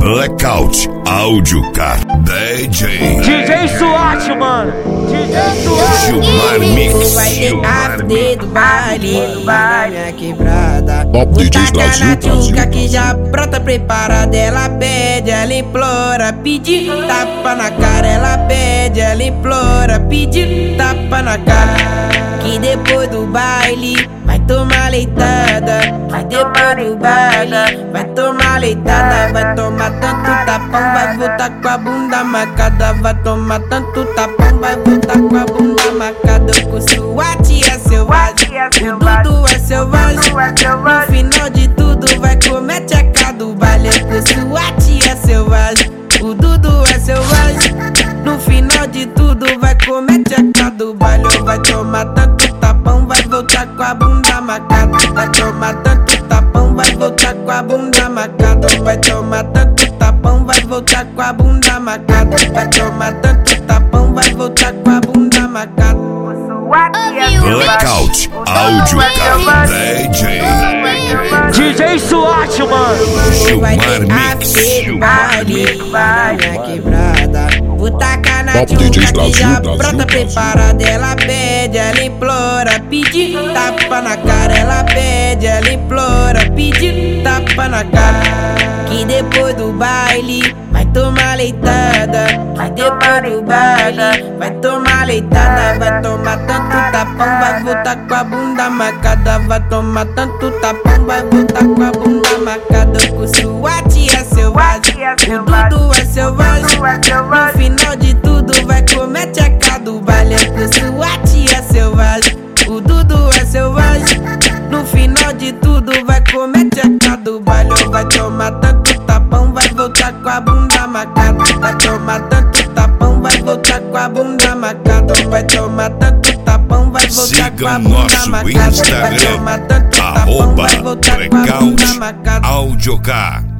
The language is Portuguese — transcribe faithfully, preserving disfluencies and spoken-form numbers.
Blackout Audiocar D J D J SWAT, mano. D J SWAT. Gilmar Mix. Vai ter after do baile, na minha quebrada. Top D Js Brasil, na Brasil, tchuca que já pronta, preparada. Ela pede, ela implora, pede tapa na cara. Ela pede, ela implora, pede tapa na cara. Que depois do baile vai tomar leitada. Que depois do baile vai tomar leitada. Vai tomar tanto tapão, vai voltar com a bunda marcada. Vai tomar tanto tapão, vai voltar com a bunda marcada. Com SWAT é selvagem, o Dudu é selvagem. No final de tudo vai comer tcheca do baile. Com SWAT é selvagem, o Dudu é selvagem. No final de tudo vai comer tcheca do baile. Vai tomar tanto tapão, vai voltar com a bunda marcada. Vai tomar tanto tapão, vai voltar com a bunda marcada. Vai tomar tanto tapão, vai voltar com a bunda marcada. Vai tomar tanto tapão, vai voltar com a bunda marcada. Blackout Audiocar D J D J SWAT, mano. Gilmar Mix. Vai minha quebrada. Vou tacar na Top D Js tchuca que Brasil, já Brasil, pronta, Brasil. preparada. Ela pede, ela implora, pede tapa na cara. Ela pede, ela implora, pede tapa na cara. Que depois do baile vai tomar leitada. Que depois do baile vai tomar leitada. Vai tomar tanto tapão, vai voltar com a bunda marcada. Vai tomar tanto tapão, vai voltar com a bunda marcada. Com SWAT é selvagem, o Dudu é selvagem. No final de tudo vai comer tcheca do baile. Com SWAT é selvagem, o Dudu é selvagem. No final de tudo vai comer tcheca do baile. Vai tomar tanto tapão, vai voltar com a bunda marcada. Vai tomar tanto tapão, vai voltar com a bunda marcada. Vai tomar tanto tapão, vai voltar com Siga a o bunda nosso marcada. Vai Instagram, tomar tanto tapão, arroba vai voltar com a bunda Blackout marcada. Audiocar.